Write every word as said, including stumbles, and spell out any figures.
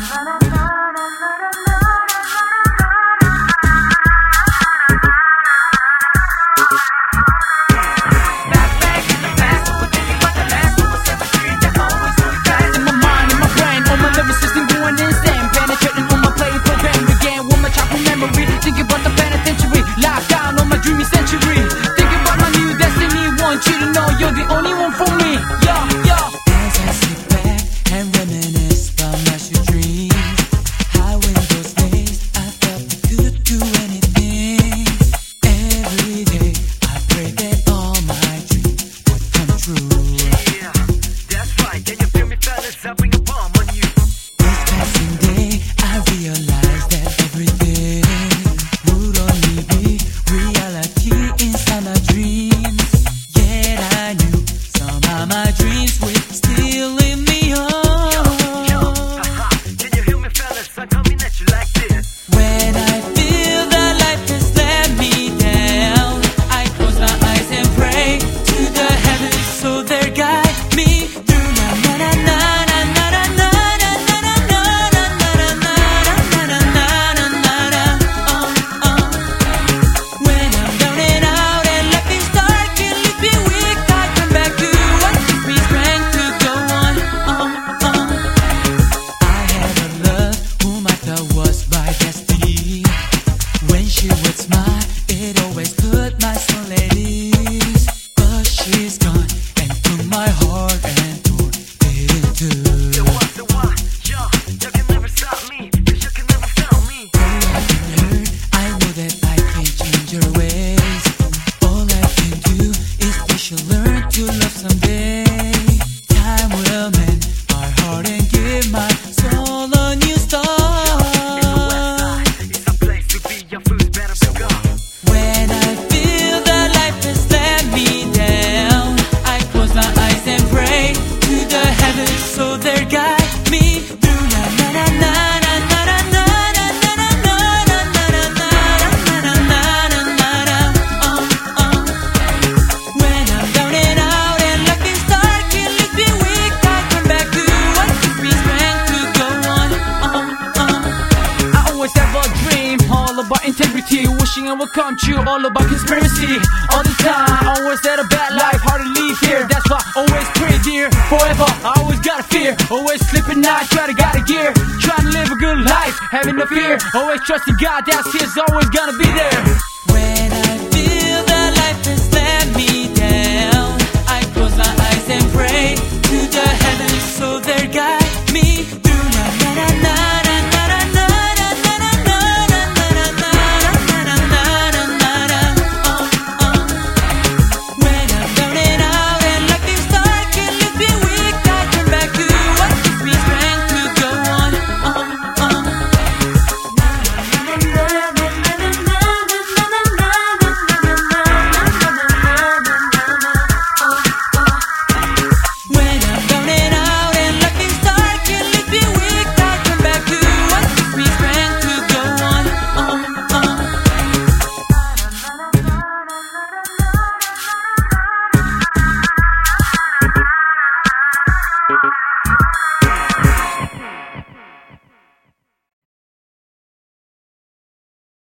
Wishing it would come true, all about conspiracy. All the time, always had a bad life, hard to leave here. That's why always pray dear, forever, I always gotta fear. Always sleeping night, try to got a gear. Trying to live a good life, having no fear. Always trusting God, that's His, always gonna be there. When I feel that life is